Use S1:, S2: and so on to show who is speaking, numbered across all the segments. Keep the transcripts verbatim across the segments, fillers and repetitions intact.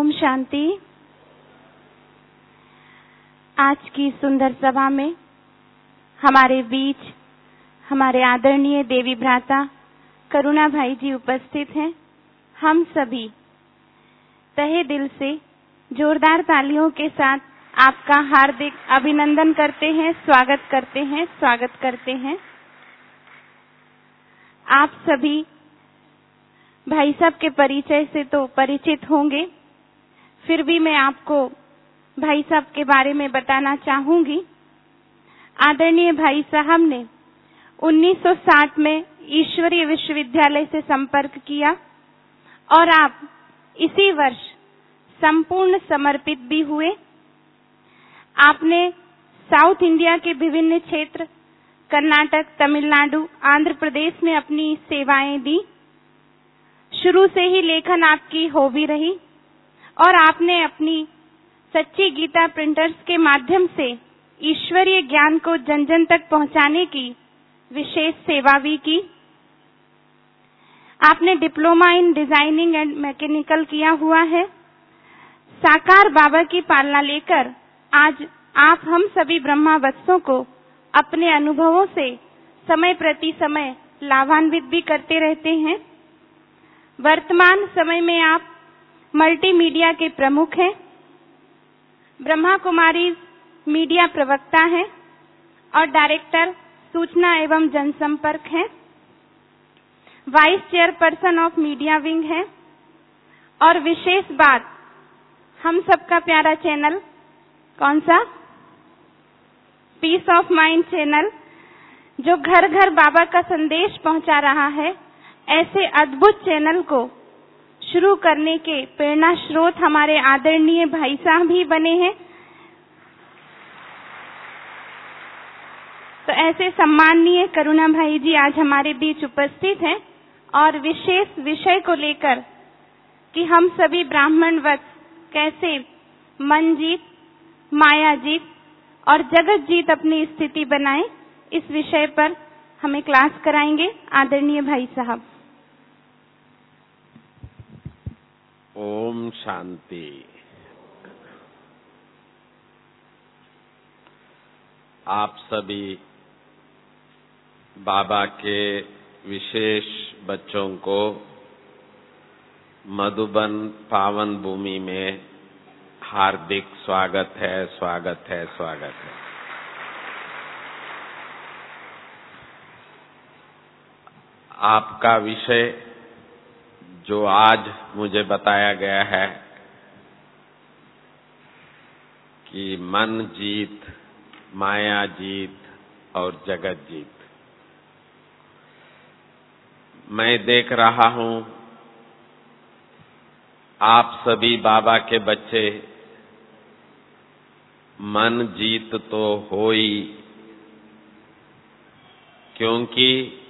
S1: ओम शांति। आज की सुंदर सभा में हमारे बीच हमारे आदरणीय देवी भ्राता करुणा भाई जी उपस्थित हैं। हम सभी तहे दिल से जोरदार तालियों के साथ आपका हार्दिक अभिनंदन करते हैं, स्वागत करते हैं, स्वागत करते हैं। आप सभी भाई साहब के परिचय से तो परिचित होंगे, फिर भी मैं आपको भाई साहब के बारे में बताना चाहूंगी। आदरणीय भाई साहब ने उन्नीस सौ साठ में ईश्वरीय विश्वविद्यालय से संपर्क किया और आप इसी वर्ष संपूर्ण समर्पित भी हुए। आपने साउथ इंडिया के विभिन्न क्षेत्र कर्नाटक, तमिलनाडु, आंध्र प्रदेश में अपनी सेवाएं दी। शुरू से ही लेखन आपकी हॉबी रही और आपने अपनी सच्ची गीता प्रिंटर्स के माध्यम से ईश्वरीय ज्ञान को जन जन तक पहुंचाने की विशेष सेवा भी की। आपने diploma in designing and mechanical किया हुआ है। साकार बाबा की पालना लेकर आज आप हम सभी ब्रह्मा वत्सों को अपने अनुभवों से समय प्रति समय लाभान्वित भी करते रहते हैं। वर्तमान समय में आप मल्टीमीडिया के प्रमुख हैं, ब्रह्मा कुमारी मीडिया प्रवक्ता हैं और डायरेक्टर सूचना एवं जनसंपर्क हैं। Vice chairperson of media wing हैं। और विशेष बात, हम सबका प्यारा चैनल कौन सा, पीस ऑफ माइंड चैनल, जो घर घर बाबा का संदेश पहुंचा रहा है, ऐसे अद्भुत चैनल को शुरू करने के प्रेरणा स्रोत हमारे आदरणीय भाई साहब भी बने हैं। तो ऐसे सम्माननीय करुणा भाई जी आज हमारे बीच उपस्थित हैं और विशेष विषय को लेकर कि हम सभी ब्राह्मण वत्स कैसे मन जीत, माया जीत और जगत जीत अपनी स्थिति बनाएं, इस विषय पर हमें क्लास कराएंगे आदरणीय भाई साहब।
S2: ओम शांति। आप सभी बाबा के विशेष बच्चों को मधुबन पावन भूमि में हार्दिक स्वागत है, स्वागत है, स्वागत है। आपका विषय जो आज मुझे बताया गया है कि मन जीत, माया जीत और जगत जीत, मैं देख रहा हूं आप सभी बाबा के बच्चे मन जीत तो हो ही, क्योंकि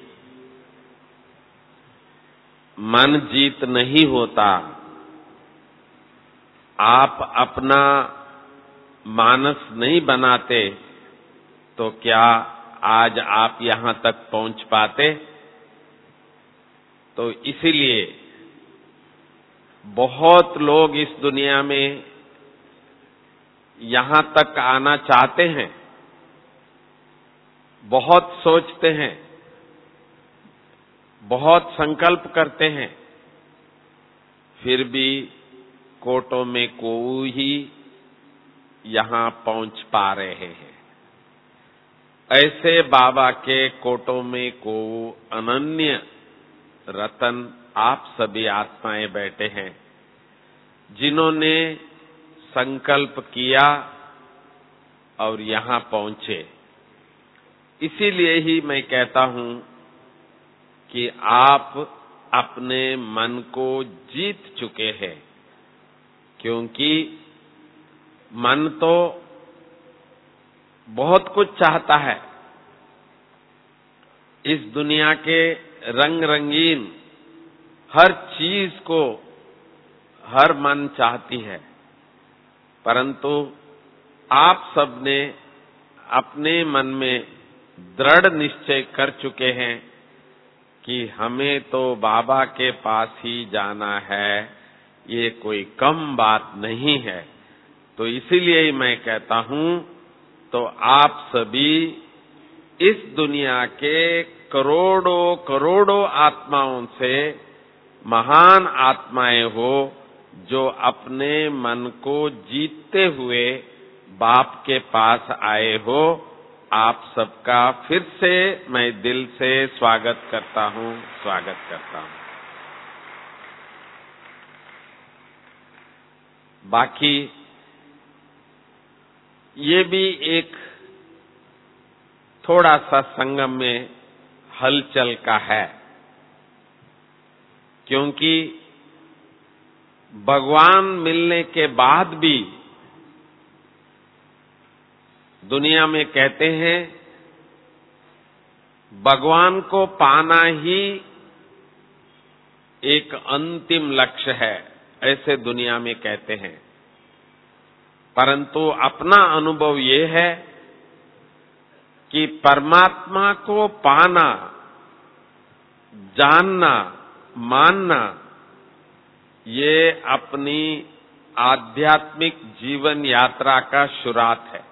S2: मन जीत नहीं होता, आप अपना मानस नहीं बनाते तो क्या आज आप यहां तक पहुंच पाते। तो इसीलिए बहुत लोग इस दुनिया में यहां तक आना चाहते हैं, बहुत सोचते हैं, बहुत संकल्प करते हैं, फिर भी कोटों में कोई ही यहां पहुंच पा रहे हैं। ऐसे बाबा के कोटों में को अनन्य रतन आप सभी आत्माएं बैठे हैं, जिन्होंने संकल्प किया और यहां पहुंचे। इसीलिए ही मैं कहता हूं कि आप अपने मन को जीत चुके हैं, क्योंकि मन तो बहुत कुछ चाहता है। इस दुनिया के रंग रंगीन हर चीज को हर मन चाहती है, परंतु आप सबने अपने मन में दृढ़ निश्चय कर चुके हैं कि हमें तो बाबा के पास ही जाना है, ये कोई कम बात नहीं है। तो इसीलिए मैं कहता हूं, तो आप सभी इस दुनिया के करोड़ों करोड़ों आत्माओं से महान आत्माएं हो, जो अपने मन को जीतते हुए बाप के पास आए हो। आप सबका फिर से मैं दिल से स्वागत करता हूं, स्वागत करता हूं। बाकी ये भी एक थोड़ा सा संगम में हलचल का है, क्योंकि भगवान मिलने के बाद भी दुनिया में कहते हैं भगवान को पाना ही एक अंतिम लक्ष्य है, ऐसे दुनिया में कहते हैं। परंतु अपना अनुभव ये है कि परमात्मा को पाना, जानना, मानना, ये अपनी आध्यात्मिक जीवन यात्रा का शुरुआत है।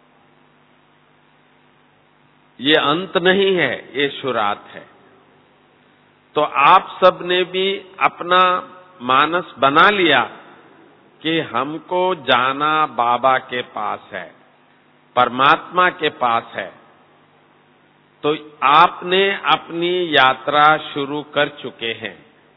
S2: ये अंत नहीं है, ये शुरुआत है। तो आप सब ने भी अपना मानस बना लिया कि हमको जाना बाबा के पास है, परमात्मा के पास है। तो आपने अपनी यात्रा शुरू कर चुके हैं,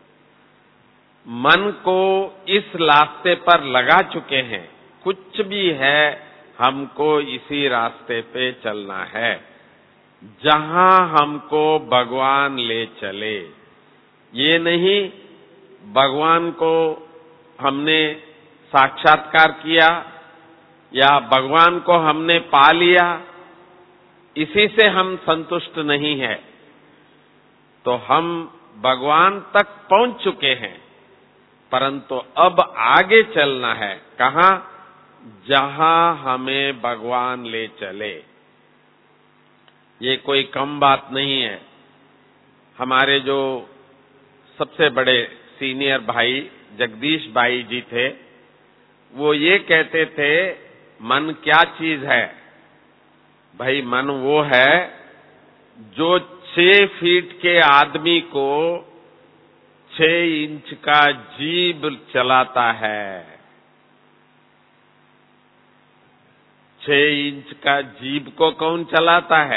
S2: मन को इस रास्ते पर लगा चुके हैं। कुछ भी है, हमको इसी रास्ते पे चलना है, जहां हमको भगवान ले चले। ये नहीं भगवान को हमने साक्षात्कार किया या भगवान को हमने पा लिया, इसी से हम संतुष्ट नहीं है। तो हम भगवान तक पहुंच चुके हैं, परंतु अब आगे चलना है। कहां? जहां हमें भगवान ले चले। ये कोई कम बात नहीं है। हमारे जो सबसे बड़े सीनियर भाई जगदीश भाई जी थे, वो ये कहते थे, मन क्या चीज है? भाई मन वो है जो छह फीट के आदमी को छह इंच का जीभ चलाता है। छह इंच का जीभ को कौन चलाता है?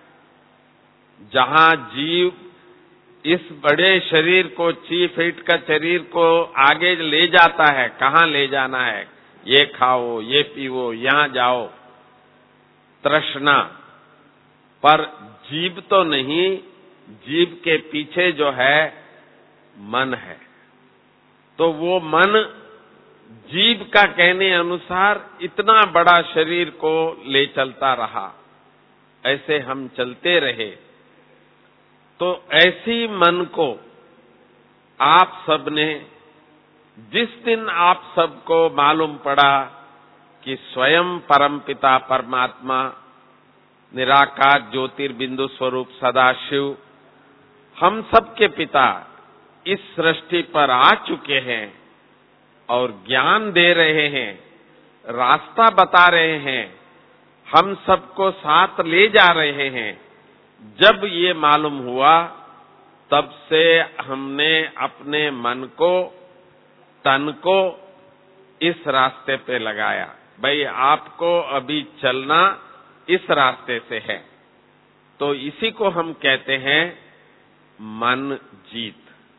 S2: जहां जीव इस बड़े शरीर को, छह फीट का शरीर को आगे ले जाता है, कहां ले जाना है? ये खाओ, ये पीओ, यहां जाओ, तृष्णा। पर जीभ तो नहीं, जीभ के पीछे जो है मन है। तो वो मन जीभ का कहने अनुसार इतना बड़ा शरीर को ले चलता रहा। ऐसे हम चलते रहे। तो ऐसी मन को आप सबने, जिस दिन आप सबको मालूम पड़ा कि स्वयं परमपिता परमात्मा निराकार ज्योतिर्बिंदु स्वरूप सदाशिव हम सबके पिता इस सृष्टि पर आ चुके हैं और ज्ञान दे रहे हैं, रास्ता बता रहे हैं, हम सबको साथ ले जा रहे हैं, जब ये मालूम हुआ, तब से हमने अपने मन को, तन को इस रास्ते पे लगाया। भाई आपको अभी चलना इस रास्ते से है। तो इसी को हम कहते हैं मन जीत।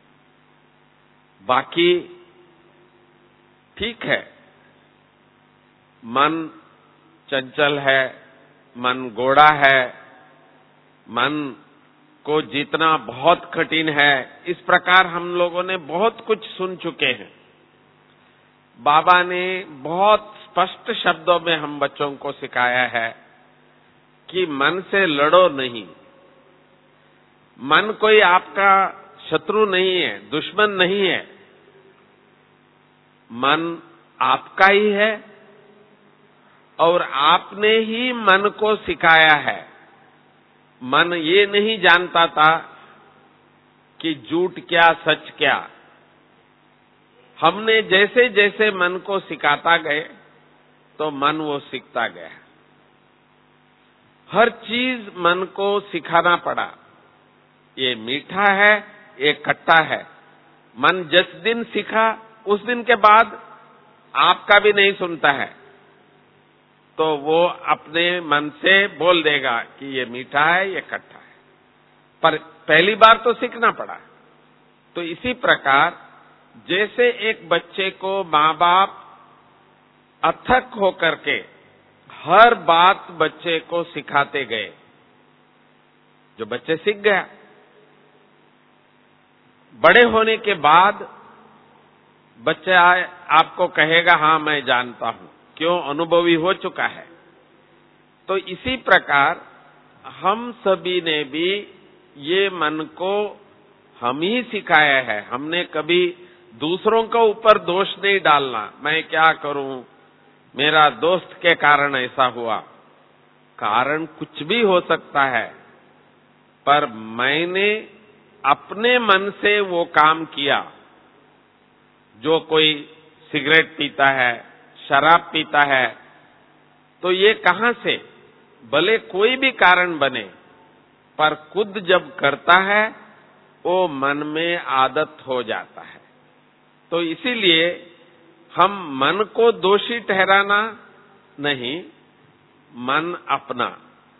S2: बाकी ठीक है, मन चंचल है, मन गोड़ा है, मन को जीतना बहुत कठिन है। इस प्रकार हम लोगों ने बहुत कुछ सुन चुके हैं। बाबा ने बहुत स्पष्ट शब्दों में हम बच्चों को सिखाया है कि मन से लड़ो नहीं। मन कोई आपका शत्रु नहीं है, दुश्मन नहीं है। मन आपका ही है और आपने ही मन को सिखाया है। मन ये नहीं जानता था कि झूठ क्या, सच क्या। हमने जैसे जैसे मन को सिखाता गए तो मन वो सीखता गया। हर चीज मन को सिखाना पड़ा। ये मीठा है, ये खट्टा है। मन जिस दिन सीखा उस दिन के बाद आपका भी नहीं सुनता है, तो वो अपने मन से बोल देगा कि ये मीठा है, ये खट्टा है। पर पहली बार तो सीखना पड़ा। तो इसी प्रकार जैसे एक बच्चे को माँ बाप अथक होकर के हर बात बच्चे को सिखाते गए, जो बच्चे सीख गया। बड़े होने के बाद बच्चा आपको कहेगा हाँ मैं जानता हूं, क्यों? अनुभवी हो चुका है। तो इसी प्रकार हम सभी ने भी ये मन को हम ही सिखाया है। हमने कभी दूसरों के ऊपर दोष नहीं डालना, मैं क्या करूं, मेरा दोस्त के कारण ऐसा हुआ। कारण कुछ भी हो सकता है, पर मैंने अपने मन से वो काम किया। जो कोई सिगरेट पीता है, शराब पीता है, तो ये कहां से? भले कोई भी कारण बने, पर खुद जब करता है वो मन में आदत हो जाता है। तो इसीलिए हम मन को दोषी ठहराना नहीं, मन अपना,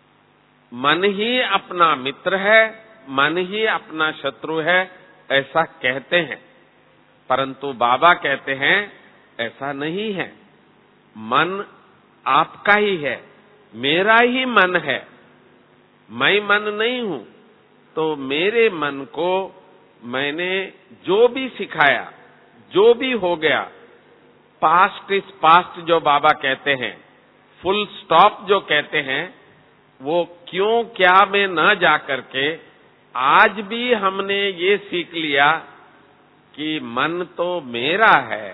S2: मन ही अपना मित्र है, मन ही अपना शत्रु है, ऐसा कहते हैं। परंतु बाबा कहते हैं ऐसा नहीं है। मन आपका ही है, मेरा ही मन है, मैं मन नहीं हूं। तो मेरे मन को मैंने जो भी सिखाया, जो भी हो गया, पास्ट इज पास्ट जो बाबा कहते हैं, फुल स्टॉप जो कहते हैं, वो क्यों क्या में न जाकर के आज भी हमने ये सीख लिया कि मन तो मेरा है,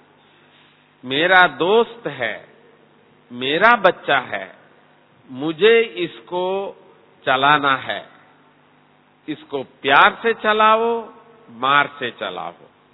S2: मेरा दोस्त है, मेरा बच्चा है, मुझे इसको चलाना है। इसको प्यार से चलाओ, मार से चलाओ।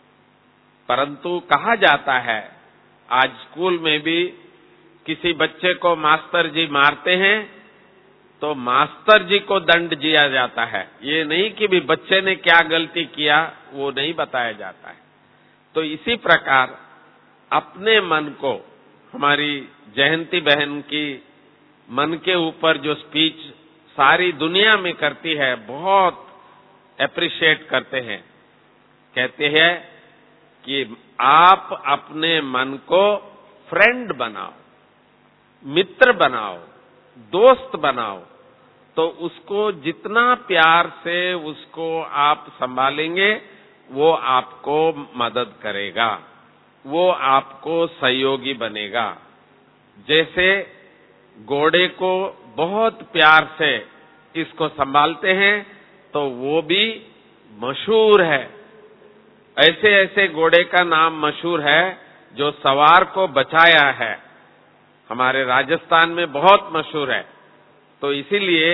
S2: परंतु कहा जाता है, आज स्कूल में भी किसी बच्चे को मास्टर जी मारते हैं तो मास्टर जी को दंड दिया जाता है। ये नहीं कि भी बच्चे ने क्या गलती किया, वो नहीं बताया जाता है। तो इसी प्रकार अपने मन को, हमारी जयंती बहन की मन के ऊपर जो स्पीच सारी दुनिया में करती है, बहुत एप्रिशिएट करते हैं। कहते हैं कि आप अपने मन को फ्रेंड बनाओ, मित्र बनाओ, दोस्त बनाओ, तो उसको जितना प्यार से उसको आप संभालेंगे वो आपको मदद करेगा, वो आपको सहयोगी बनेगा। जैसे घोड़े को बहुत प्यार से इसको संभालते हैं तो वो भी मशहूर है। ऐसे ऐसे घोड़े का नाम मशहूर है जो सवार को बचाया है, हमारे राजस्थान में बहुत मशहूर है। तो इसीलिए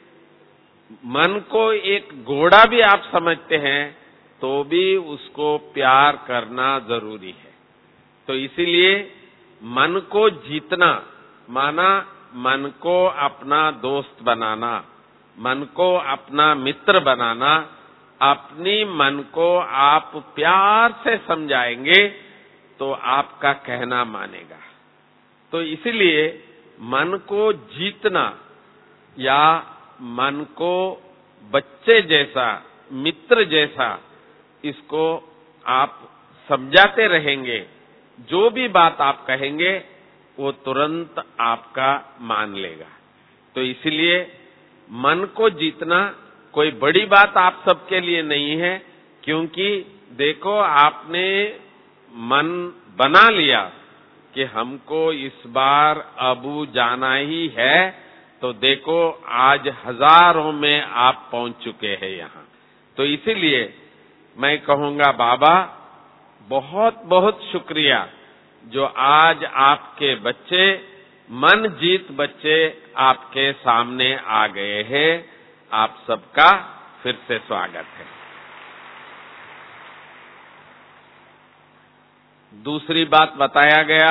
S2: मन को एक घोड़ा भी आप समझते हैं तो भी उसको प्यार करना जरूरी है। तो इसीलिए मन को जीतना माना मन को अपना दोस्त बनाना, मन को अपना मित्र बनाना। अपनी मन को आप प्यार से समझाएंगे तो आपका कहना मानेगा। तो इसीलिए मन को जीतना या मन को बच्चे जैसा, मित्र जैसा, इसको आप समझाते रहेंगे। जो भी बात आप कहेंगे वो तुरंत आपका मान लेगा। तो इसलिए मन को जीतना कोई बड़ी बात आप सबके लिए नहीं है, क्योंकि देखो आपने मन बना लिया कि हमको इस बार अबू जाना ही है, तो देखो आज हजारों में आप पहुंच चुके हैं यहाँ। तो इसीलिए मैं कहूंगा बाबा बहुत बहुत शुक्रिया जो आज आपके बच्चे, मन जीत बच्चे आपके सामने आ गए हैं। आप सबका फिर से स्वागत है। दूसरी बात बताया गया,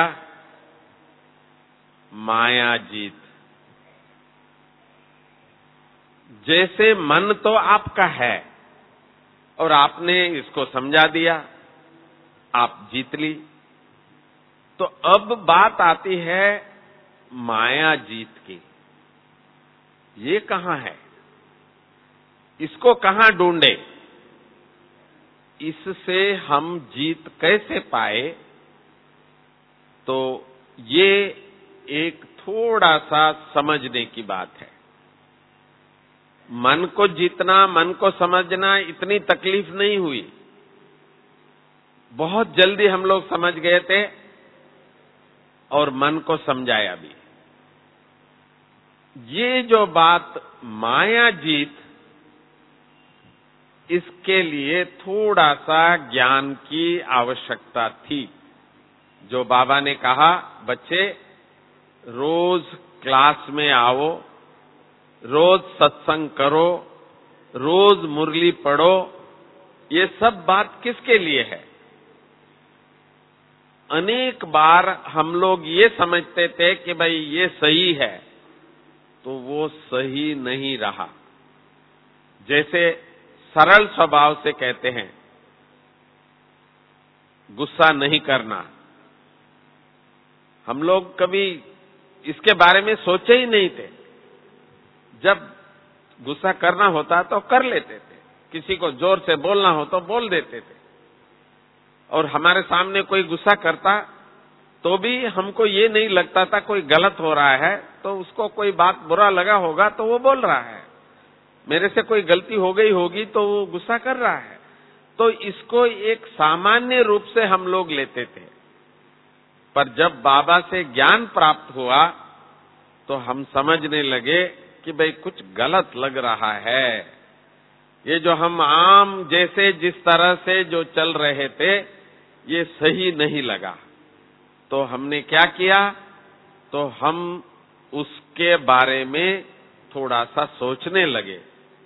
S2: माया जीत। जैसे मन तो आपका है और आपने इसको समझा दिया, आप जीत ली। तो अब बात आती है माया जीत की। ये कहां है? इसको कहां ढूंढे? इससे हम जीत कैसे पाए? तो ये एक थोड़ा सा समझने की बात है। मन को जीतना, मन को समझना इतनी तकलीफ नहीं हुई, बहुत जल्दी हम लोग समझ गए थे और मन को समझाया भी। ये जो बात माया जीत, इसके लिए थोड़ा सा ज्ञान की आवश्यकता थी। जो बाबा ने कहा, बच्चे रोज क्लास में आओ, रोज सत्संग करो, रोज मुरली पढ़ो, ये सब बात किसके लिए है? अनेक बार हम लोग ये समझते थे कि भाई ये सही है, तो वो सही नहीं रहा। जैसे सरल स्वभाव से कहते हैं, गुस्सा नहीं करना। हम लोग कभी इसके बारे में सोचे ही नहीं थे। जब गुस्सा करना होता तो कर लेते थे, किसी को जोर से बोलना हो तो बोल देते थे। और हमारे सामने कोई गुस्सा करता तो भी हमको ये नहीं लगता था कोई गलत हो रहा है, तो उसको कोई बात बुरा लगा होगा तो वो बोल रहा है, मेरे से कोई गलती हो गई होगी तो वो गुस्सा कर रहा है। तो इसको एक सामान्य रूप से हम लोग लेते थे। पर जब बाबा से ज्ञान प्राप्त हुआ तो हम समझने लगे कि भाई कुछ गलत लग रहा है। ये जो हम आम जैसे जिस तरह से जो चल रहे थे, ये सही नहीं लगा। तो हमने क्या किया? तो हम उसके बारे में थोड़ा सा सोचने लगे।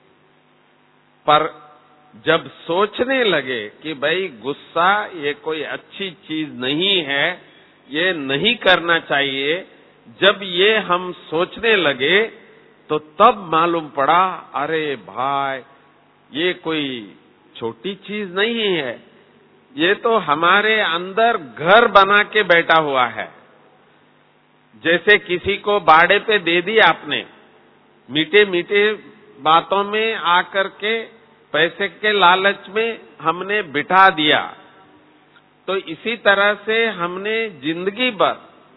S2: पर जब सोचने लगे कि भाई गुस्सा ये कोई अच्छी चीज नहीं है, ये नहीं करना चाहिए, जब ये हम सोचने लगे तो तब मालूम पड़ा, अरे भाई ये कोई छोटी चीज नहीं है, ये तो हमारे अंदर घर बना के बैठा हुआ है। जैसे किसी को बाड़े पे दे दी आपने, मीठे मीठे बातों में आकर के पैसे के लालच में हमने बिठा दिया, तो इसी तरह से हमने जिंदगी भर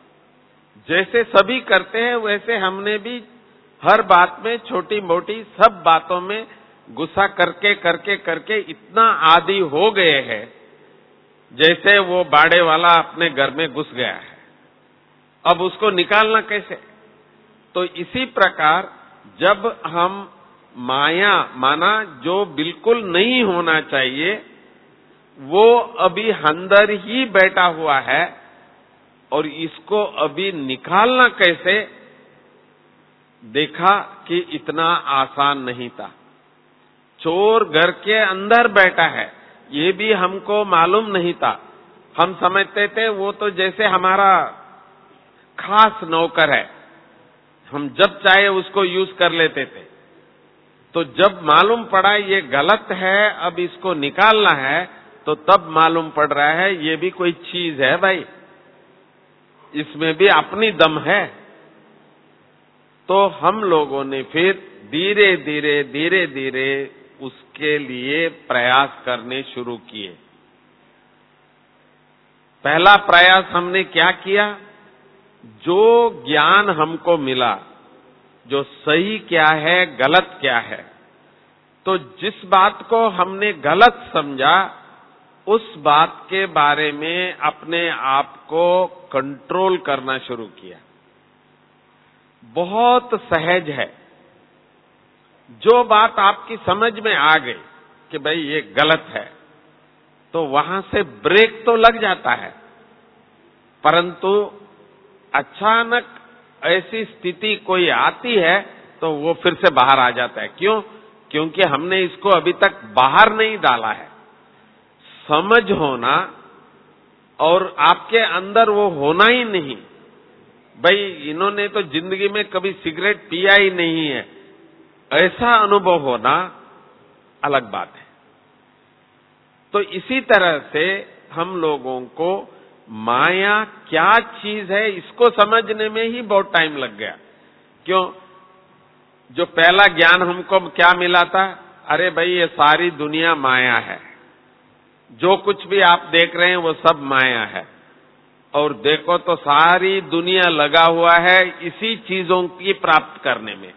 S2: जैसे सभी करते हैं वैसे हमने भी हर बात में, छोटी मोटी सब बातों में गुस्सा करके करके करके इतना आदी हो गए हैं, जैसे वो बाड़े वाला अपने घर में घुस गया है। अब उसको निकालना कैसे? तो इसी प्रकार जब हम माया माना जो बिल्कुल नहीं होना चाहिए, वो अभी अंदर ही बैठा हुआ है और इसको अभी निकालना कैसे, देखा कि इतना आसान नहीं था। चोर घर के अंदर बैठा है, ये भी हमको मालूम नहीं था। हम समझते थे वो तो जैसे हमारा खास नौकर है, हम जब चाहे उसको यूज कर लेते थे। तो जब मालूम पड़ा ये गलत है, अब इसको निकालना है, तो तब मालूम पड़ रहा है ये भी कोई चीज है भाई, इसमें भी अपनी दम है। तो हम लोगों ने फिर धीरे धीरे धीरे धीरे उसके लिए प्रयास करने शुरू किए। पहला प्रयास हमने क्या किया? जो ज्ञान हमको मिला, जो सही क्या है गलत क्या है, तो जिस बात को हमने गलत समझा उस बात के बारे में अपने आप को कंट्रोल करना शुरू किया। बहुत सहज है। जो बात आपकी समझ में आ गई कि भाई ये गलत है, तो वहां से ब्रेक तो लग जाता है, परंतु अचानक ऐसी स्थिति कोई आती है तो वो फिर से बाहर आ जाता है। क्यों? क्योंकि हमने इसको अभी तक बाहर नहीं डाला है। समझ होना और आपके अंदर वो होना ही नहीं। भाई इन्होंने तो जिंदगी में कभी सिगरेट पिया ही नहीं है, ऐसा अनुभव होना अलग बात है। तो इसी तरह से हम लोगों को माया क्या चीज है इसको समझने में ही बहुत टाइम लग गया। क्यों? जो पहला ज्ञान हमको क्या मिला था, अरे भाई ये सारी दुनिया माया है, जो कुछ भी आप देख रहे हैं वो सब माया है। और देखो तो सारी दुनिया लगा हुआ है इसी चीजों की प्राप्त करने में।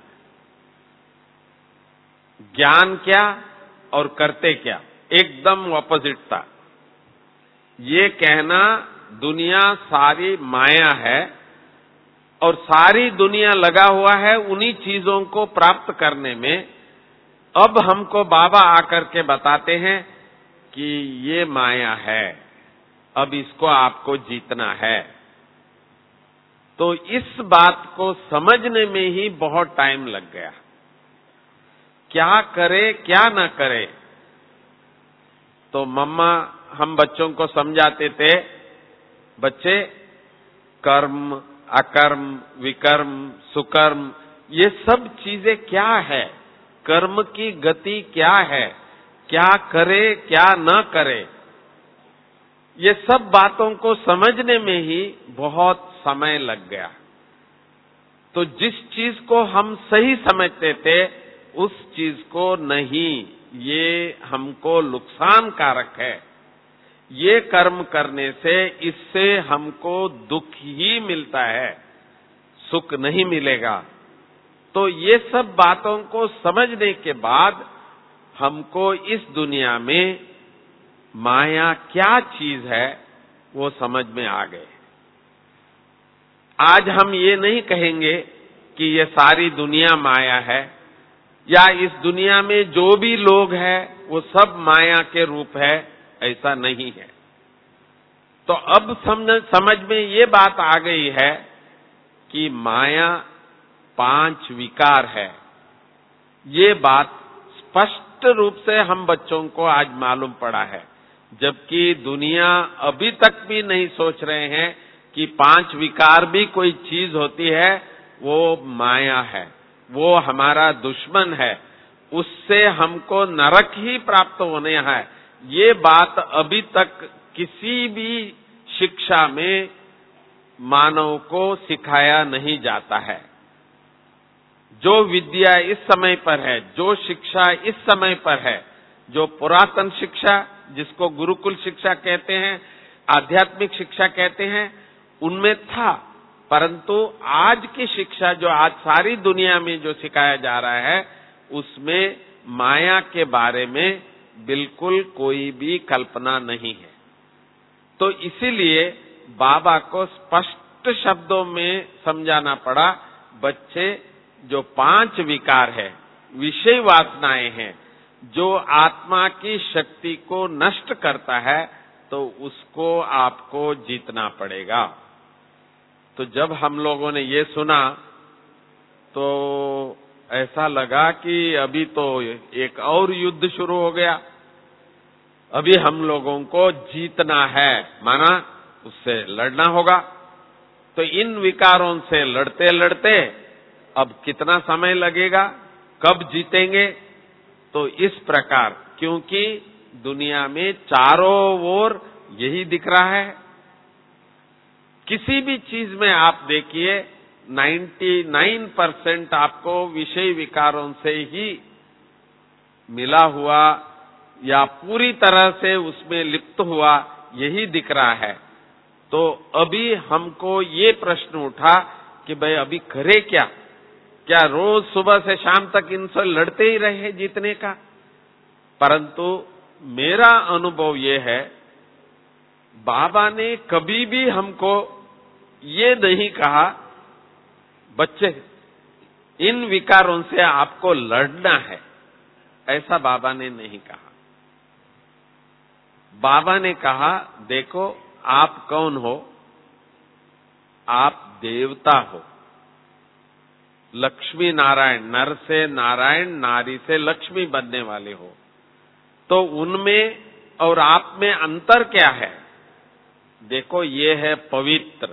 S2: ज्ञान क्या और करते क्या, एकदम ऑपोजिट था। ये कहना दुनिया सारी माया है और सारी दुनिया लगा हुआ है उन्हीं चीजों को प्राप्त करने में। अब हमको बाबा आकर के बताते हैं कि ये माया है, अब इसको आपको जीतना है। तो इस बात को समझने में ही बहुत टाइम लग गया। क्या करे क्या न करे। तो मम्मा हम बच्चों को समझाते थे, बच्चे कर्म अकर्म विकर्म सुकर्म ये सब चीजें क्या है, कर्म की गति क्या है, क्या करे क्या न करे, ये सब बातों को समझने में ही बहुत समय लग गया। तो जिस चीज को हम सही समझते थे उस चीज को नहीं, ये हमको नुकसान कारक है, ये कर्म करने से इससे हमको दुख ही मिलता है, सुख नहीं मिलेगा। तो ये सब बातों को समझने के बाद हमको इस दुनिया में माया क्या चीज है वो समझ में आ गए। आज हम ये नहीं कहेंगे कि ये सारी दुनिया माया है या इस दुनिया में जो भी लोग हैं वो सब माया के रूप है, ऐसा नहीं है। तो अब समझ समझ में ये बात आ गई है कि माया पांच विकार है। ये बात स्पष्ट रूप से हम बच्चों को आज मालूम पड़ा है, जबकि दुनिया अभी तक भी नहीं सोच रहे हैं कि पांच विकार भी कोई चीज होती है। वो माया है, वो हमारा दुश्मन है, उससे हमको नरक ही प्राप्त होने है। ये बात अभी तक किसी भी शिक्षा में मानव को सिखाया नहीं जाता है। जो विद्या इस समय पर है, जो शिक्षा इस समय पर है, जो पुरातन शिक्षा जिसको गुरुकुल शिक्षा कहते हैं, आध्यात्मिक शिक्षा कहते हैं, उनमें था। परंतु आज की शिक्षा जो आज सारी दुनिया में जो सिखाया जा रहा है उसमें माया के बारे में बिल्कुल कोई भी कल्पना नहीं है। तो इसीलिए बाबा को स्पष्ट शब्दों में समझाना पड़ा, बच्चे जो पांच विकार है, विषय वासनाएं हैं, जो आत्मा की शक्ति को नष्ट करता है, तो उसको आपको जीतना पड़ेगा। तो जब हम लोगों ने ये सुना तो ऐसा लगा कि अभी तो एक और युद्ध शुरू हो गया, अभी हम लोगों को जीतना है, माना उससे लड़ना होगा। तो इन विकारों से लड़ते लड़ते अब कितना समय लगेगा, कब जीतेंगे। तो इस प्रकार, क्योंकि दुनिया में चारों ओर यही दिख रहा है। किसी भी चीज में आप देखिए निन्यानवे परसेंट आपको विषय विकारों से ही मिला हुआ या पूरी तरह से उसमें लिप्त हुआ यही दिख रहा है। तो अभी हमको ये प्रश्न उठा कि भाई अभी करे क्या, क्या रोज सुबह से शाम तक इनसे लड़ते ही रहे जीतने का। परंतु मेरा अनुभव ये है, बाबा ने कभी भी हमको ये नहीं कहा बच्चे इन विकारों से आपको लड़ना है, ऐसा बाबा ने नहीं कहा। बाबा ने कहा देखो आप कौन हो, आप देवता हो, लक्ष्मी नारायण, नर से नारायण, नारी से लक्ष्मी बनने वाले हो। तो उनमें और आप में अंतर क्या है? देखो ये है पवित्र,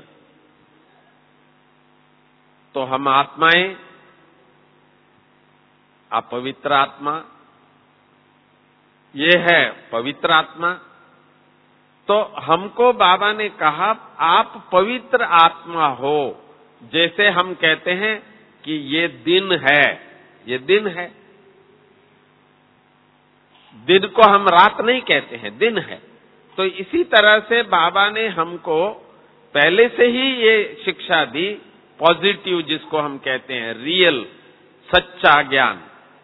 S2: तो हम आत्माएं, अपवित्र आत्मा, ये है पवित्र आत्मा। तो हमको बाबा ने कहा आप पवित्र आत्मा हो। जैसे हम कहते हैं कि ये दिन है, ये दिन है, दिन को हम रात नहीं कहते हैं, दिन है। तो इसी तरह से बाबा ने हमको पहले से ही ये शिक्षा दी, पॉजिटिव जिसको हम कहते हैं, रियल, सच्चा ज्ञान।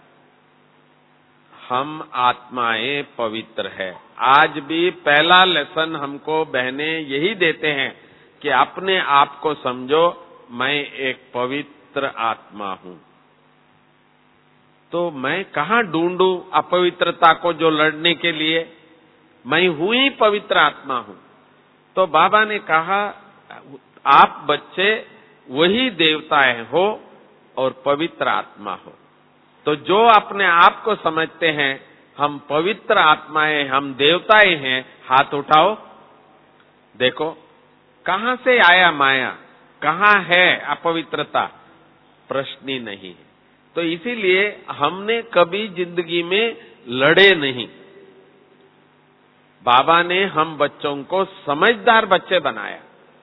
S2: हम आत्माएं पवित्र है। आज भी पहला लेसन हमको बहने यही देते हैं कि अपने आप को समझो, मैं एक पवित्र आत्मा हूं। तो मैं कहां ढूंढूं अपवित्रता को जो लड़ने के लिए? मैं हूं ही पवित्र आत्मा हूं। तो बाबा ने कहा आप बच्चे वही देवताएं हो और पवित्र आत्मा हो। तो जो अपने आप को समझते हैं हम पवित्र आत्माएं, हम देवताएं हैं, हाथ उठाओ। देखो कहां से आया माया, कहां है अपवित्रता? प्रश्न ही नहीं है। तो इसीलिए हमने कभी जिंदगी में लड़े नहीं। बाबा ने हम बच्चों को समझदार बच्चे बनाया।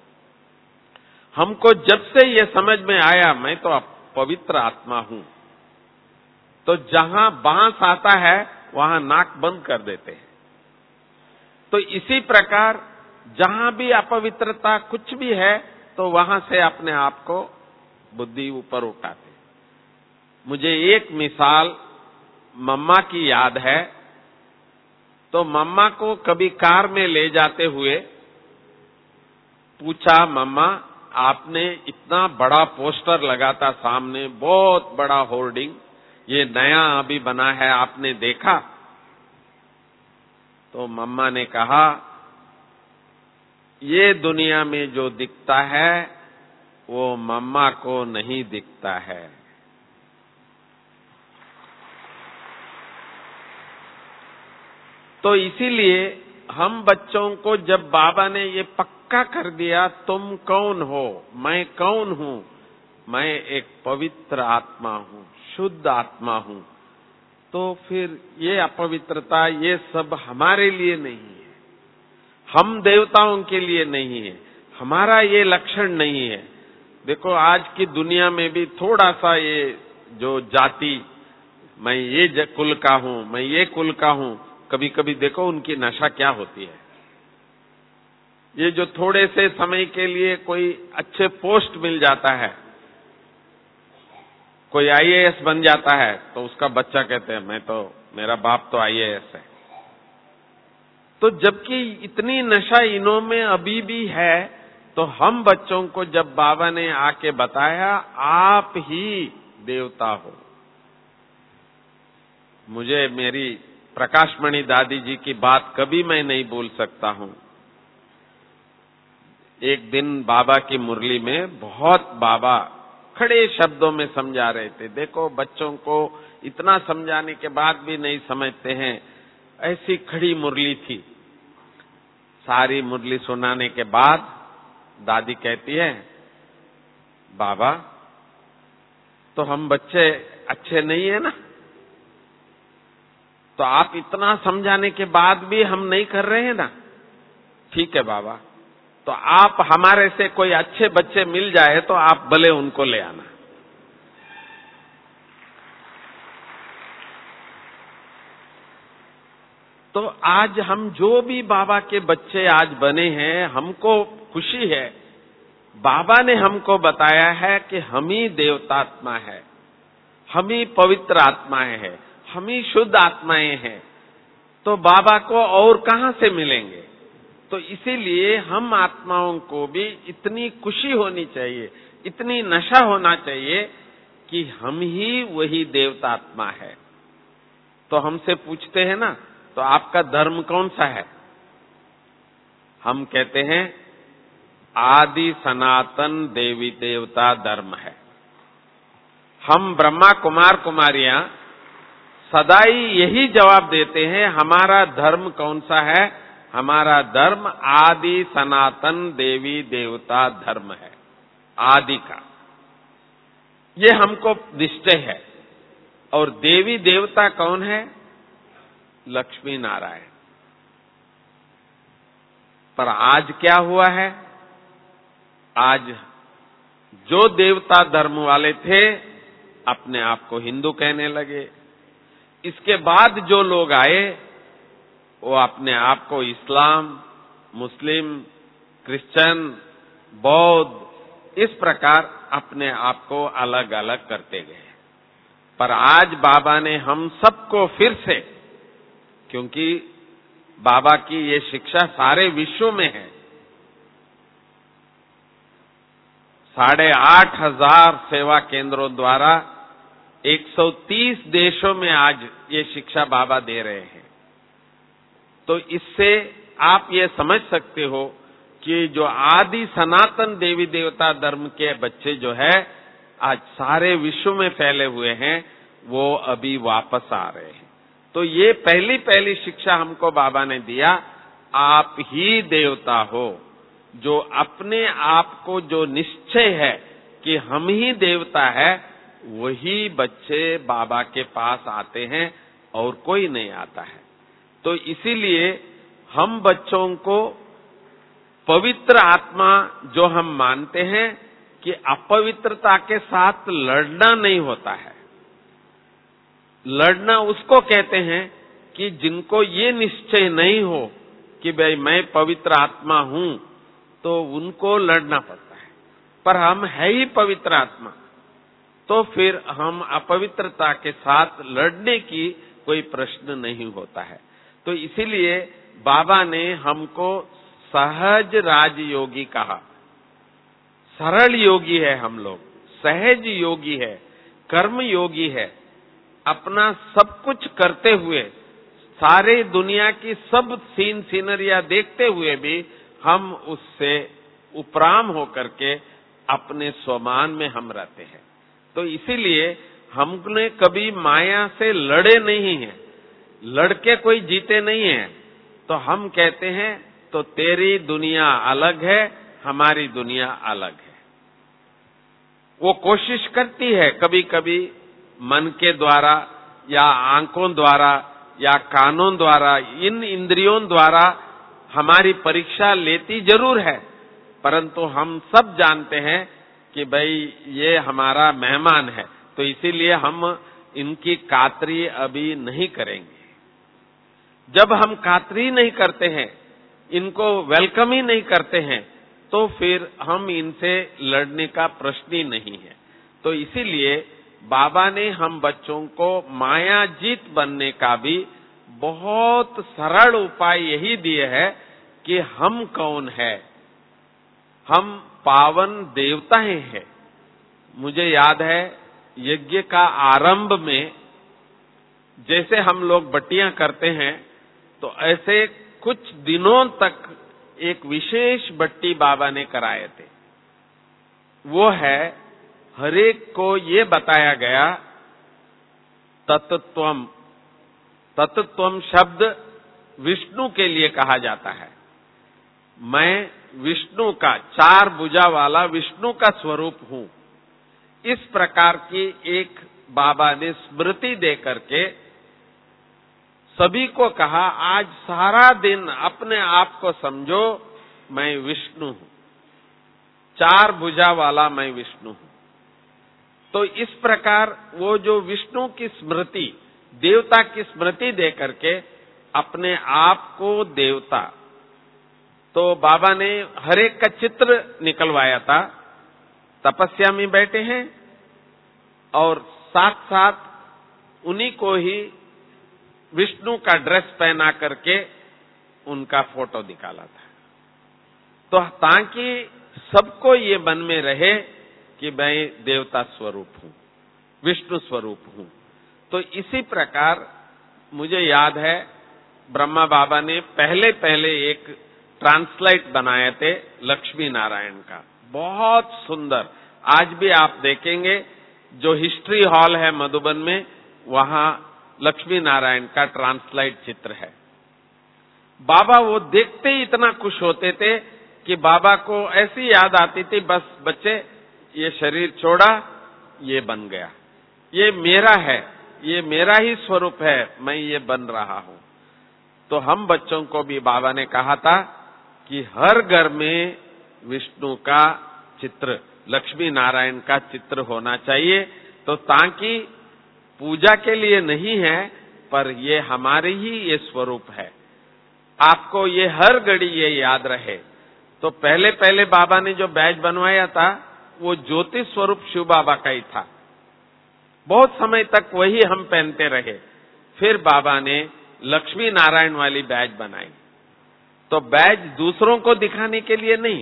S2: हमको जब से ये समझ में आया मैं तो पवित्र आत्मा हूं, तो जहां बांस आता है वहां नाक बंद कर देते हैं। तो इसी प्रकार जहां भी अपवित्रता कुछ भी है तो वहां से अपने आप को बुद्धि ऊपर उठाते। मुझे एक मिसाल मम्मा की याद है। तो मम्मा को कभी कार में ले जाते हुए पूछा, मम्मा आपने इतना बड़ा पोस्टर लगा था सामने, बहुत बड़ा होर्डिंग, ये नया अभी बना है, आपने देखा? तो मम्मा ने कहा ये दुनिया में जो दिखता है वो मम्मा को नहीं दिखता है। तो इसीलिए हम बच्चों को जब बाबा ने ये पक्का कर दिया तुम कौन हो, मैं कौन हूं, मैं एक पवित्र आत्मा हूं, शुद्ध आत्मा हूं, तो फिर ये अपवित्रता ये सब हमारे लिए नहीं है, हम देवताओं के लिए नहीं है, हमारा ये लक्षण नहीं है। देखो आज की दुनिया में भी थोड़ा सा ये जो जाति, मैं ये कुल का हूं, मैं ये कुल का हूं, कभी कभी देखो उनकी नशा क्या होती है। ये जो थोड़े से समय के लिए कोई अच्छे पोस्ट मिल जाता है, कोई आई ए एस बन जाता है, तो उसका बच्चा कहते हैं मैं तो, मेरा बाप तो आई ए एस है। तो जबकि इतनी नशा इन्हों में अभी भी है, तो हम बच्चों को जब बाबा ने आके बताया आप ही देवता हो। मुझे मेरी प्रकाशमणि दादी जी की बात कभी मैं नहीं भूल सकता हूं। एक दिन बाबा की मुरली में बहुत बाबा खड़े शब्दों में समझा रहे थे। देखो बच्चों को इतना समझाने के बाद भी नहीं समझते हैं, ऐसी खड़ी मुरली थी। सारी मुरली सुनाने के बाद दादी कहती है बाबा तो हम बच्चे अच्छे नहीं है ना, तो आप इतना समझाने के बाद भी हम नहीं कर रहे हैं ना। ठीक है बाबा, तो आप हमारे से कोई अच्छे बच्चे मिल जाए तो आप भले उनको ले आना। तो आज हम जो भी बाबा के बच्चे आज बने हैं, हमको खुशी है। बाबा ने हमको बताया है कि हम ही देवतात्मा है, हम ही पवित्र आत्माएं हैं, हम ही शुद्ध आत्माएं हैं। तो बाबा को और कहां से मिलेंगे? तो इसीलिए हम आत्माओं को भी इतनी खुशी होनी चाहिए, इतनी नशा होना चाहिए कि हम ही वही देवतात्मा है। तो हमसे पूछते हैं ना, तो आपका धर्म कौन सा है? हम कहते हैं आदि सनातन देवी देवता धर्म है। हम ब्रह्मा कुमार कुमारियां सदा ही यही जवाब देते हैं, हमारा धर्म कौन सा है? हमारा धर्म आदि सनातन देवी देवता धर्म है, आदि का, ये हमको निश्चय है। और देवी देवता कौन है? लक्ष्मी नारायण। पर आज क्या हुआ है? आज जो देवता धर्म वाले थे अपने आप को हिंदू कहने लगे। इसके बाद जो लोग आए वो अपने आप को इस्लाम, मुस्लिम, क्रिश्चियन, बौद्ध, इस प्रकार अपने आप को अलग अलग करते गए। पर आज बाबा ने हम सबको फिर से, क्योंकि बाबा की ये शिक्षा सारे विश्व में है, साढ़े आठ हजार सेवा केंद्रों द्वारा एक सौ तीस देशों में आज ये शिक्षा बाबा दे रहे हैं। तो इससे आप ये समझ सकते हो कि जो आदि सनातन देवी देवता धर्म के बच्चे जो है आज सारे विश्व में फैले हुए हैं, वो अभी वापस आ रहे हैं। तो ये पहली पहली शिक्षा हमको बाबा ने दिया, आप ही देवता हो। जो अपने आप को जो निश्चय है कि हम ही देवता है, वही बच्चे बाबा के पास आते हैं और कोई नहीं आता है। तो इसीलिए हम बच्चों को पवित्र आत्मा जो हम मानते हैं कि अपवित्रता के साथ लड़ना नहीं होता है। लड़ना उसको कहते हैं कि जिनको ये निश्चय नहीं हो कि भाई मैं पवित्र आत्मा हूं, तो उनको लड़ना पड़ता है। पर हम है ही पवित्र आत्मा, तो फिर हम अपवित्रता के साथ लड़ने की कोई प्रश्न नहीं होता है। तो इसीलिए बाबा ने हमको सहज राजयोगी कहा। सरल योगी है हम लोग, सहज योगी है, कर्म योगी है। अपना सब कुछ करते हुए, सारे दुनिया की सब सीन सीनरियां देखते हुए भी हम उससे उपराम होकर के अपने स्वमान में हम रहते हैं। तो इसीलिए हमने कभी माया से लड़े नहीं हैं, लड़के कोई जीते नहीं हैं। तो हम कहते हैं तो तेरी दुनिया अलग है, हमारी दुनिया अलग है। वो कोशिश करती है कभी कभी मन के द्वारा या आंखों द्वारा या कानों द्वारा, इन इंद्रियों द्वारा हमारी परीक्षा लेती जरूर है, परंतु हम सब जानते हैं कि भाई ये हमारा मेहमान है, तो इसीलिए हम इनकी कातरी अभी नहीं करेंगे। जब हम कातरी नहीं करते हैं, इनको वेलकम ही नहीं करते हैं, तो फिर हम इनसे लड़ने का प्रश्न ही नहीं है। तो इसीलिए बाबा ने हम बच्चों को माया जीत बनने का भी बहुत सरल उपाय यही दिए है कि हम कौन है। हम पावन देवताएं हैं। मुझे याद है यज्ञ का आरंभ में जैसे हम लोग बट्टियां करते हैं, तो ऐसे कुछ दिनों तक एक विशेष बट्टी बाबा ने कराए थे। वो है, हरेक को ये बताया गया तत्त्वम। तत्त्वम शब्द विष्णु के लिए कहा जाता है। मैं विष्णु का, चार भुजा वाला विष्णु का स्वरूप हूं। इस प्रकार की एक बाबा ने स्मृति दे करके सभी को कहा, आज सारा दिन अपने आप को समझो मैं विष्णु हूं, चार भुजा वाला मैं विष्णु हूं। तो इस प्रकार वो जो विष्णु की स्मृति, देवता की स्मृति दे करके अपने आप को देवता, तो बाबा ने हर एक का चित्र निकलवाया था। तपस्या में बैठे हैं और साथ साथ उन्हीं को ही विष्णु का ड्रेस पहना करके उनका फोटो निकाला था, तो ताकि सबको ये मन में रहे कि मैं देवता स्वरूप हूं, विष्णु स्वरूप हूं। तो इसी प्रकार मुझे याद है ब्रह्मा बाबा ने पहले पहले एक ट्रांसलाइट बनाए थे लक्ष्मी नारायण का, बहुत सुंदर। आज भी आप देखेंगे जो हिस्ट्री हॉल है मधुबन में, वहां लक्ष्मी नारायण का ट्रांसलाइट चित्र है। बाबा वो देखते ही इतना खुश होते थे कि बाबा को ऐसी याद आती थी, बस बच्चे ये शरीर छोड़ा, ये बन गया, ये मेरा है, ये मेरा ही स्वरूप है, मैं ये बन रहा हूं। तो हम बच्चों को भी बाबा ने कहा था कि हर घर में विष्णु का चित्र, लक्ष्मी नारायण का चित्र होना चाहिए, तो ताकि पूजा के लिए नहीं है, पर ये हमारे ही ये स्वरूप है। आपको ये हर घड़ी ये याद रहे। तो पहले पहले बाबा ने जो बैज बनवाया था वो ज्योति स्वरूप शिव बाबा का ही था। बहुत समय तक वही हम पहनते रहे। फिर बाबा ने लक्ष्मी नारायण वाली बैज बनाई। तो बैज दूसरों को दिखाने के लिए नहीं,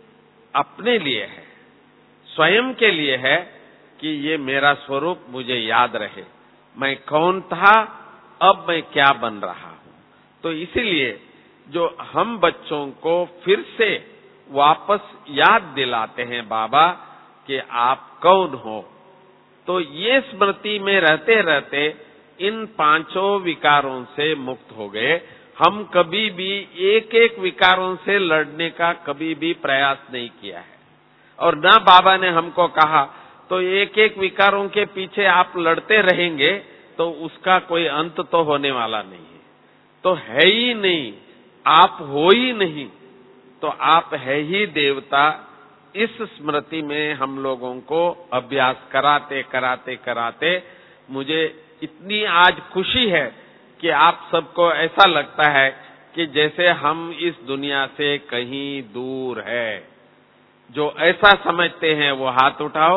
S2: अपने लिए है, स्वयं के लिए है कि ये मेरा स्वरूप मुझे याद रहे, मैं कौन था, अब मैं क्या बन रहा हूं। तो इसीलिए जो हम बच्चों को फिर से वापस याद दिलाते हैं बाबा कि आप कौन हो, तो ये स्मृति में रहते रहते इन पांचों विकारों से मुक्त हो गए। हम कभी भी एक एक विकारों से लड़ने का कभी भी प्रयास नहीं किया है, और ना बाबा ने हमको कहा तो एक एक विकारों के पीछे आप लड़ते रहेंगे तो उसका कोई अंत तो होने वाला नहीं है। तो है ही नहीं, आप हो ही नहीं, तो आप है ही देवता। इस स्मृति में हम लोगों को अभ्यास कराते कराते कराते मुझे इतनी आज खुशी है कि आप सबको ऐसा लगता है कि जैसे हम इस दुनिया से कहीं दूर है। जो ऐसा समझते हैं वो हाथ उठाओ,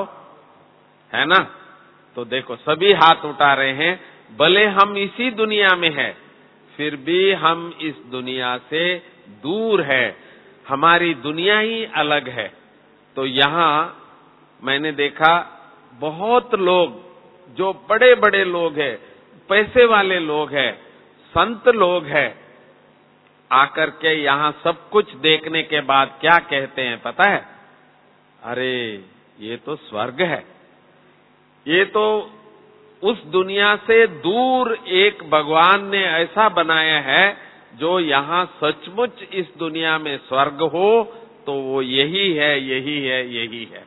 S2: है ना? तो देखो सभी हाथ उठा रहे हैं। भले हम इसी दुनिया में हैं, फिर भी हम इस दुनिया से दूर है, हमारी दुनिया ही अलग है। तो यहाँ मैंने देखा बहुत लोग, जो बड़े बड़े लोग हैं, पैसे वाले लोग हैं, संत लोग हैं, आकर के यहाँ सब कुछ देखने के बाद क्या कहते हैं पता है? अरे ये तो स्वर्ग है, ये तो उस दुनिया से दूर एक भगवान ने ऐसा बनाया है जो यहाँ सचमुच इस दुनिया में स्वर्ग हो तो वो यही है, यही है, यही है।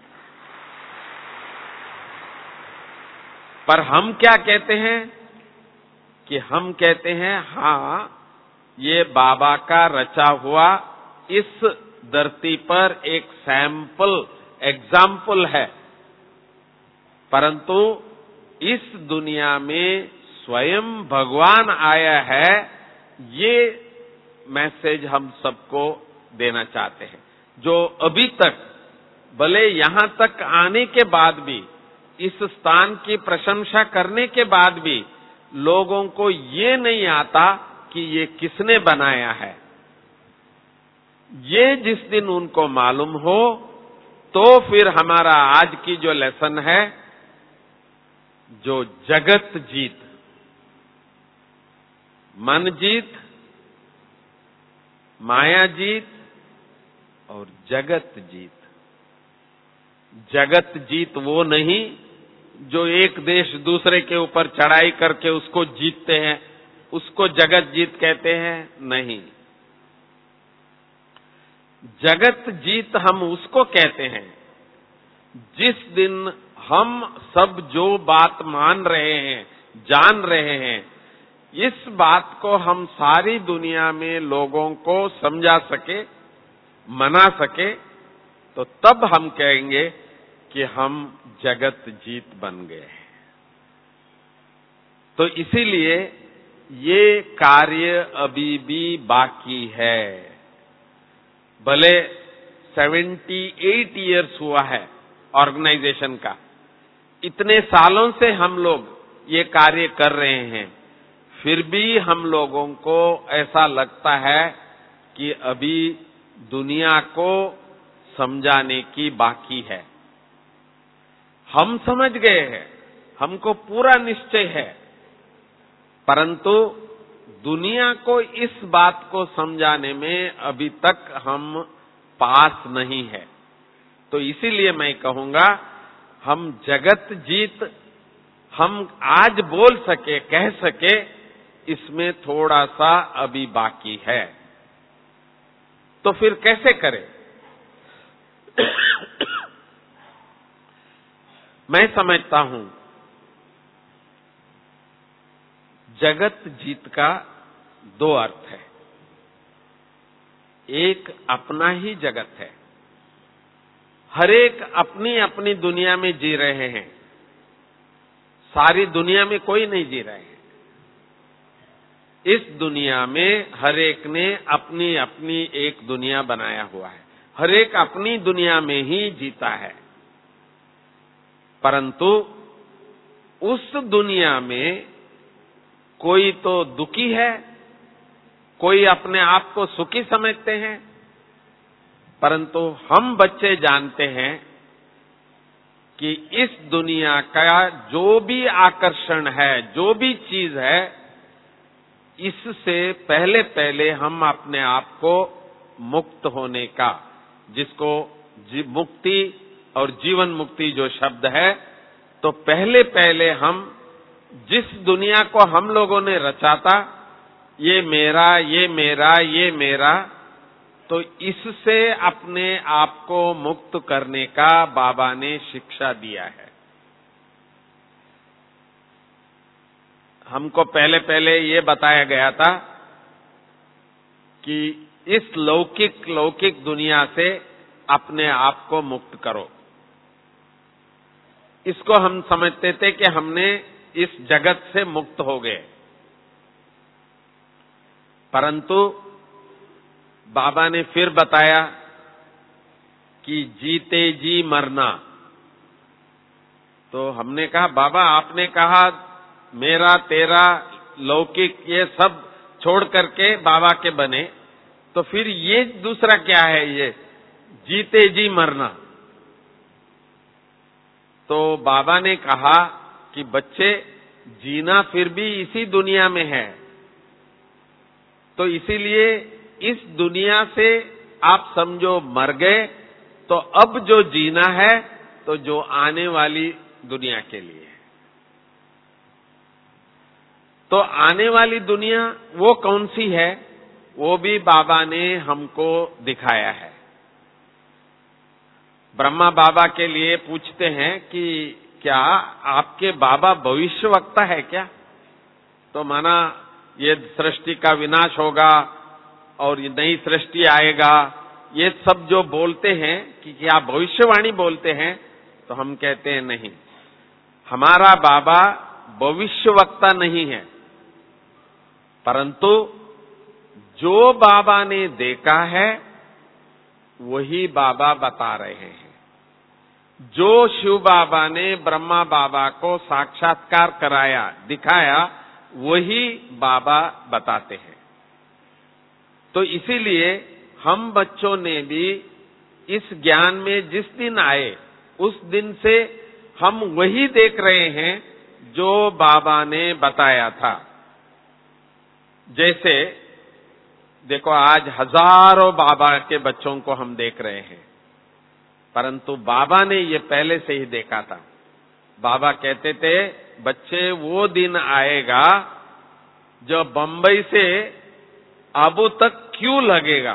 S2: पर हम क्या कहते हैं कि हम कहते हैं हाँ, ये बाबा का रचा हुआ इस धरती पर एक सैंपल एग्जाम्पल है, परंतु इस दुनिया में स्वयं भगवान आया है, ये मैसेज हम सबको देना चाहते हैं। जो अभी तक भले यहां तक आने के बाद भी, इस स्थान की प्रशंसा करने के बाद भी लोगों को ये नहीं आता कि ये किसने बनाया है। ये जिस दिन उनको मालूम हो तो फिर हमारा आज की जो लेसन है, जो जगत जीत, मन जीत, माया जीत और जगत जीत। जगत जीत वो नहीं जो एक देश दूसरे के ऊपर चढ़ाई करके उसको जीतते हैं, उसको जगत जीत कहते हैं, नहीं। जगत जीत हम उसको कहते हैं जिस दिन हम सब जो बात मान रहे हैं, जान रहे हैं, इस बात को हम सारी दुनिया में लोगों को समझा सके, मना सके, तो तब हम कहेंगे कि हम जगत जीत बन गए हैं। तो इसीलिए ये कार्य अभी भी बाकी है। भले अठहत्तर इयर्स हुआ है ऑर्गेनाइजेशन का, इतने सालों से हम लोग ये कार्य कर रहे हैं, फिर भी हम लोगों को ऐसा लगता है कि अभी दुनिया को समझाने की बाकी है। हम समझ गए हैं, हमको पूरा निश्चय है, परंतु दुनिया को इस बात को समझाने में अभी तक हम पास नहीं है। तो इसीलिए मैं कहूंगा, हम जगत जीत हम आज बोल सके, कह सके, इसमें थोड़ा सा अभी बाकी है। तो फिर कैसे करें? मैं समझता हूं जगत जीत का दो अर्थ है। एक अपना ही जगत है, हर एक अपनी अपनी दुनिया में जी रहे हैं, सारी दुनिया में कोई नहीं जी रहे हैं। इस दुनिया में हर एक ने अपनी अपनी एक दुनिया बनाया हुआ है, हर एक अपनी दुनिया में ही जीता है। परंतु उस दुनिया में कोई तो दुखी है, कोई अपने आप को सुखी समझते हैं, परंतु हम बच्चे जानते हैं कि इस दुनिया का जो भी आकर्षण है, जो भी चीज है, इससे पहले पहले हम अपने आप को मुक्त होने का, जिसको मुक्ति और जीवन मुक्ति जो शब्द है, तो पहले पहले हम जिस दुनिया को हम लोगों ने रचा था, ये मेरा, ये मेरा, ये मेरा, तो इससे अपने आप को मुक्त करने का बाबा ने शिक्षा दिया है। हमको पहले पहले ये बताया गया था कि इस लौकिक लौकिक दुनिया से अपने आप को मुक्त करो। इसको हम समझते थे कि हमने इस जगत से मुक्त हो गए, परंतु बाबा ने फिर बताया कि जीते जी मरना। तो हमने कहा बाबा आपने कहा मेरा तेरा लौकिक ये सब छोड़ करके बाबा के बने, तो फिर ये दूसरा क्या है, ये जीते जी मरना? तो बाबा ने कहा कि बच्चे जीना फिर भी इसी दुनिया में है, तो इसीलिए इस दुनिया से आप समझो मर गए, तो अब जो जीना है तो जो आने वाली दुनिया के लिए है। तो आने वाली दुनिया वो कौन सी है, वो भी बाबा ने हमको दिखाया है। ब्रह्मा बाबा के लिए पूछते हैं कि क्या आपके बाबा भविष्य वक्ता है क्या? तो माना ये सृष्टि का विनाश होगा और ये नई सृष्टि आएगा, ये सब जो बोलते हैं कि क्या भविष्यवाणी बोलते हैं, तो हम कहते हैं नहीं, हमारा बाबा भविष्य वक्ता नहीं है, परंतु जो बाबा ने देखा है वही बाबा बता रहे हैं। जो शिव बाबा ने ब्रह्मा बाबा को साक्षात्कार कराया, दिखाया, वही बाबा बताते हैं। तो इसीलिए हम बच्चों ने भी इस ज्ञान में जिस दिन आए, उस दिन से हम वही देख रहे हैं जो बाबा ने बताया था। जैसे देखो आज हजारों बाबा के बच्चों को हम देख रहे हैं, परंतु बाबा ने ये पहले से ही देखा था। बाबा कहते थे बच्चे वो दिन आएगा जब बंबई से आबू तक क्यों लगेगा।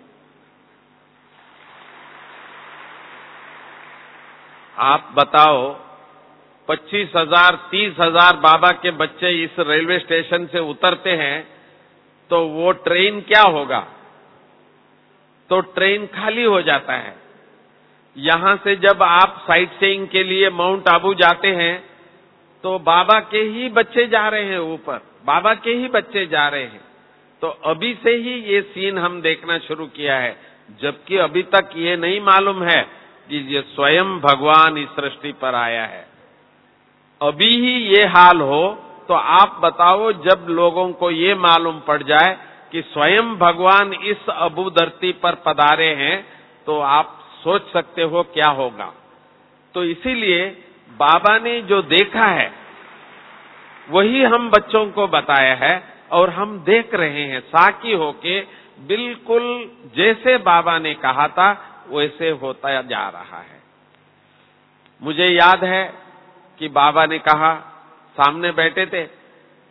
S2: आप बताओ पच्चीस हजार तीस हजार बाबा के बच्चे इस रेलवे स्टेशन से उतरते हैं तो वो ट्रेन क्या होगा? तो ट्रेन खाली हो जाता है। यहां से जब आप साइट सीइंग के लिए माउंट आबू जाते हैं तो बाबा के ही बच्चे जा रहे हैं ऊपर, बाबा के ही बच्चे जा रहे हैं। तो अभी से ही ये सीन हम देखना शुरू किया है, जबकि अभी तक ये नहीं मालूम है कि ये स्वयं भगवान इस सृष्टि पर आया है। अभी ही ये हाल हो तो आप बताओ जब लोगों को ये मालूम पड़ जाए कि स्वयं भगवान इस अबू धरती पर पधारे हैं, तो आप सोच सकते हो क्या होगा। तो इसीलिए बाबा ने जो देखा है वही हम बच्चों को बताया है और हम देख रहे हैं साकी होके, बिल्कुल जैसे बाबा ने कहा था वैसे होता जा रहा है। मुझे याद है कि बाबा ने कहा, सामने बैठे थे,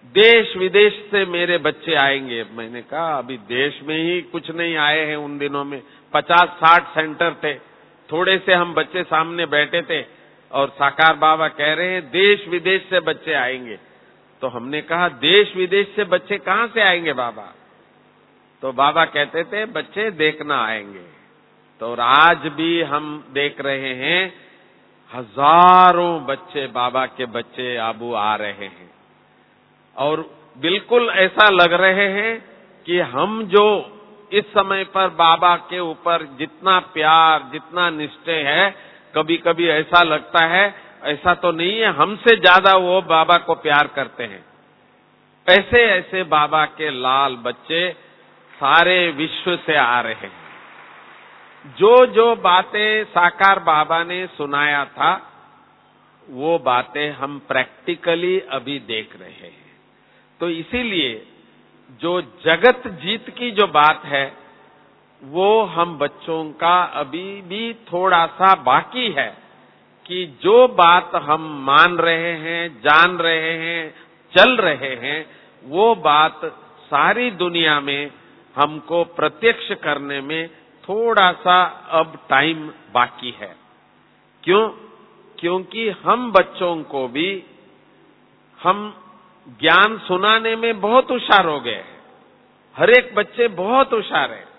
S2: देश विदेश से मेरे बच्चे आएंगे। मैंने कहा अभी देश में ही कुछ नहीं आए हैं। उन दिनों में पचास साठ सेंटर थे, थोड़े से हम बच्चे सामने बैठे थे और साकार बाबा कह रहे हैं देश विदेश से बच्चे आएंगे। तो हमने कहा देश विदेश से बच्चे कहां से आएंगे बाबा? तो बाबा कहते थे बच्चे देखना आएंगे। तो और आज भी हम देख रहे हैं हजारों बच्चे, बाबा के बच्चे आबू आ रहे हैं और बिल्कुल ऐसा लग रहे हैं कि हम जो इस समय पर बाबा के ऊपर जितना प्यार, जितना निश्चय है, कभी कभी ऐसा लगता है ऐसा तो नहीं है, हमसे ज्यादा वो बाबा को प्यार करते हैं। ऐसे ऐसे बाबा के लाल बच्चे सारे विश्व से आ रहे हैं। जो जो बातें साकार बाबा ने सुनाया था वो बातें हम प्रैक्टिकली अभी देख रहे हैं। तो इसीलिए जो जगत जीत की जो बात है वो हम बच्चों का अभी भी थोड़ा सा बाकी है कि जो बात हम मान रहे हैं, जान रहे हैं, चल रहे हैं, वो बात सारी दुनिया में हमको प्रत्यक्ष करने में थोड़ा सा अब टाइम बाकी है। क्यों? क्योंकि हम बच्चों को भी हम ज्ञान सुनाने में बहुत होशियार हो गए हैं। हर एक बच्चे बहुत होशियार है,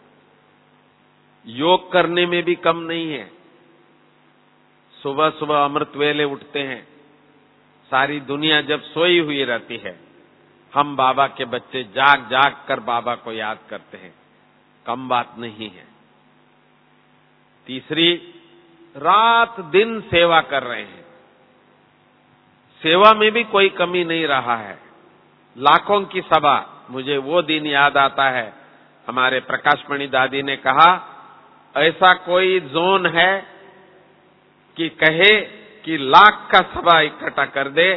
S2: योग करने में भी कम नहीं है। सुबह सुबह अमृत वेले उठते हैं, सारी दुनिया जब सोई हुई रहती है, हम बाबा के बच्चे जाग जाग कर बाबा को याद करते हैं, कम बात नहीं है। तीसरी, रात दिन सेवा कर रहे हैं, सेवा में भी कोई कमी नहीं रहा है। लाखों की सभा, मुझे वो दिन याद आता है, हमारे प्रकाशमणि दादी ने कहा ऐसा कोई जोन है कि कहे कि लाख का सभा इकट्ठा कर दे,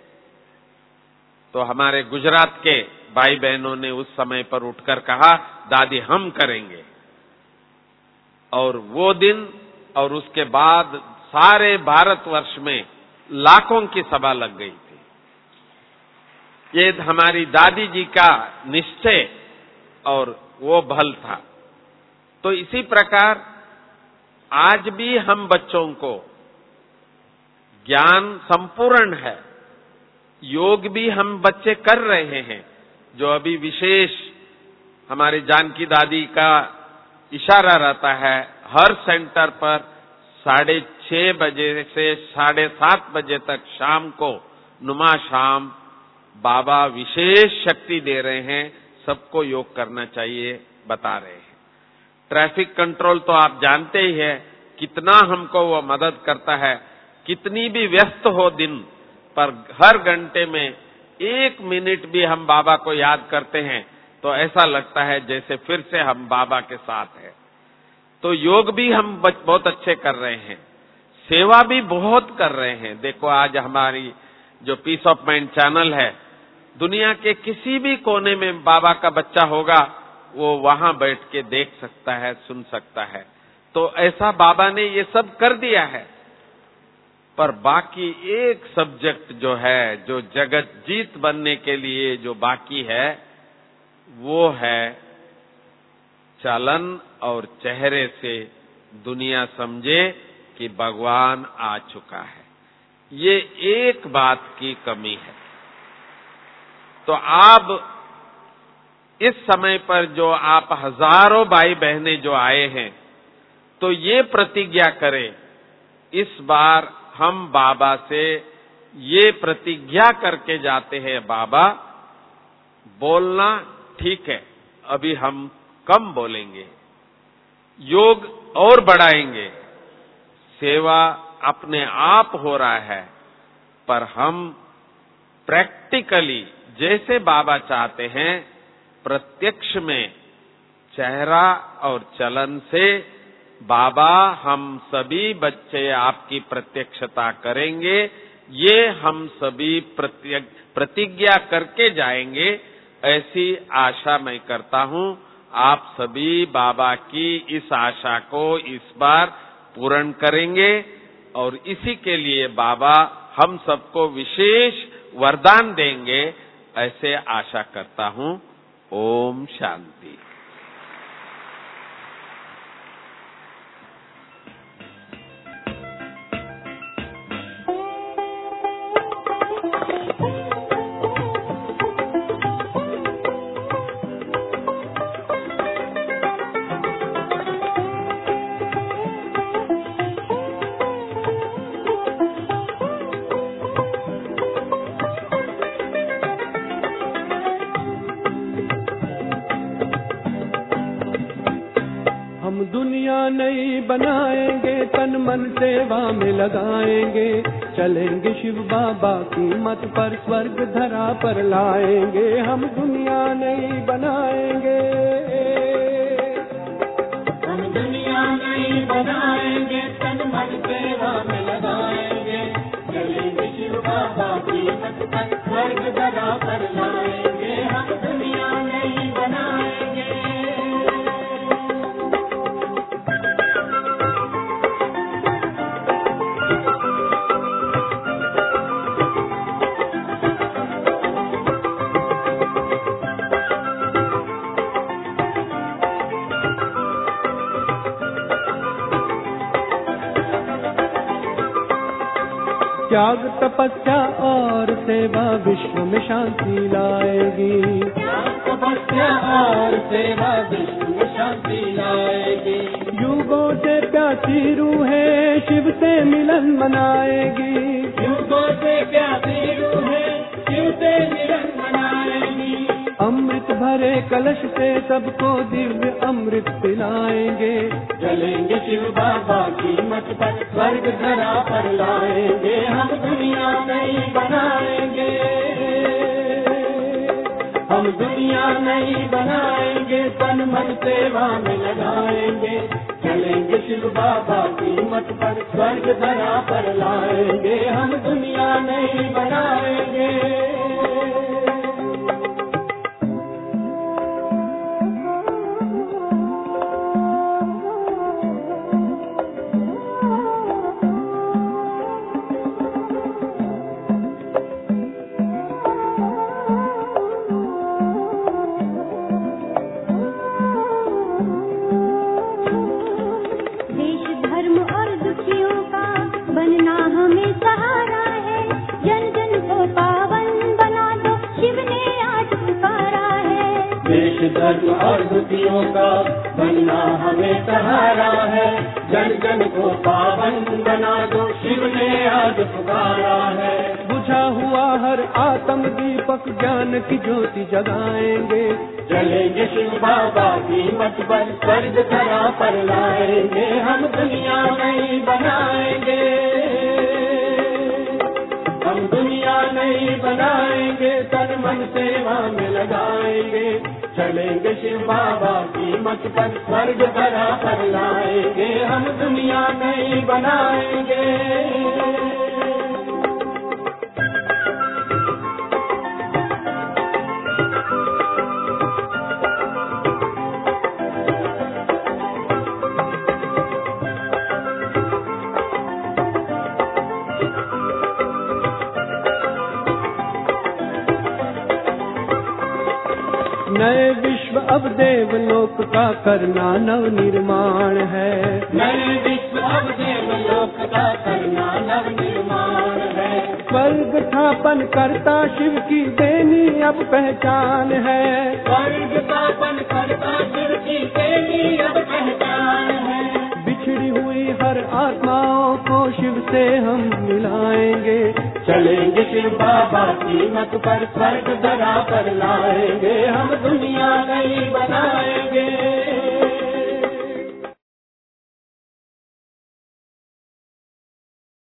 S2: तो हमारे गुजरात के भाई बहनों ने उस समय पर उठकर कहा दादी हम करेंगे। और वो दिन और उसके बाद सारे भारतवर्ष में लाखों की सभा लग गई थी। ये हमारी दादी जी का निश्चय और वो बल था। तो इसी प्रकार आज भी हम बच्चों को ज्ञान संपूर्ण है, योग भी हम बच्चे कर रहे हैं। जो अभी विशेष हमारी जानकी दादी का इशारा रहता है, हर सेंटर पर साढ़े छह बजे से साढ़े सात बजे तक शाम को नुमा शाम बाबा विशेष शक्ति दे रहे हैं, सबको योग करना चाहिए बता रहे हैं। ट्रैफिक कंट्रोल तो आप जानते ही है कितना हमको वो मदद करता है। कितनी भी व्यस्त हो दिन पर हर घंटे में एक मिनट भी हम बाबा को याद करते हैं तो ऐसा लगता है जैसे फिर से हम बाबा के साथ हैं। तो योग भी हम बहुत अच्छे कर रहे हैं, सेवा भी बहुत कर रहे हैं। देखो आज हमारी जो पीस ऑफ माइंड चैनल है, दुनिया के किसी भी कोने में बाबा का बच्चा होगा वो वहां बैठ के देख सकता है, सुन सकता है। तो ऐसा बाबा ने ये सब कर दिया है। पर बाकी एक सब्जेक्ट जो है, जो जगत जीत बनने के लिए जो बाकी है, वो है चलन और चेहरे से दुनिया समझे कि भगवान आ चुका है। ये एक बात की कमी है। तो आप इस समय पर जो आप हजारों भाई बहनें जो आए हैं, तो ये प्रतिज्ञा करें, इस बार हम बाबा से ये प्रतिज्ञा करके जाते हैं, बाबा बोलना ठीक है, अभी हम कम बोलेंगे, योग और बढ़ाएंगे, सेवा अपने आप हो रहा है, पर हम प्रैक्टिकली जैसे बाबा चाहते हैं प्रत्यक्ष में चेहरा और चलन से बाबा हम सभी बच्चे आपकी प्रत्यक्षता करेंगे, ये हम सभी प्रतिज्ञा करके जाएंगे। ऐसी आशा मैं करता हूं। आप सभी बाबा की इस आशा को इस बार पूर्ण करेंगे और इसी के लिए बाबा हम सबको विशेष वरदान देंगे। ऐसे आशा करता हूँ। ओम शांति।
S3: दुनिया नई बनाएंगे, तन मन सेवा में लगाएंगे, चलेंगे शिव बाबा की मत पर, स्वर्ग धरा पर लाएंगे। हम दुनिया नई बनाएंगे, हम दुनिया नई बनाएंगे, तन मन सेवा में लगाएंगे, चलेंगे शिव बाबा की मत पर, स्वर्ग धरा पर लाएंगे। हम दुनिया नई बनाएंगे। त्याग तपस्या और सेवा विश्व में शांति लाएगी। त्याग तपस्या और सेवा विश्व में शांति लाएगी। युगों से प्यासी रूहें शिव से मिलन मनाएगी। युगों से प्यासी रूहें शिव से मिलन मनाएगी। अमृत भरे कलश से सबको दिव्य अमृत पिलाएंगे, चलेंगे शिव बाबा की मत पर, स्वर्ग धरा पर लाएंगे। हम दुनिया नई बनाएंगे, हम दुनिया नई बनाएंगे, तन मन सेवा में लगाएंगे, चलेंगे शिव बाबा की मत पर, स्वर्ग धरा पर लाएंगे। हम दुनिया नई बनाएंगे। धर्म और दुखियों का बनना हमें सहारा है, जन जन को पावन बना दो, शिव ने आज पुकारा है। बुझा हुआ हर आत्म दीपक ज्ञान की ज्योति जगाएंगे, चलेंगे शिव बाबा की मत पर, स्वर्ग धरा पर लाएंगे। हम दुनिया नई बनाएंगे, हम दुनिया नई बनाएंगे, तन मन सेवा में लगाएंगे, चलेंगे शिव बाबा की मत पर, स्वर्ग धरा पर लाएंगे। हम दुनिया नई बनाएंगे। नए विश्व अब देवलोक का करना नव निर्माण है, नए विश्व अब देवलोक का करना नव निर्माण है। स्वर्ग स्थापन करता शिव की देनी अब पहचान है, स्वर्ग स्थापन करता शिव की देनी अब पहचान है। बिछड़ी हुई हर आत्माओं को शिव से हम मिलाएंगे, चलेंगे शिव बाबा की मत पर, स्वर्ग धरा पर लाएंगे। हम दुनिया नई बनाएंगे।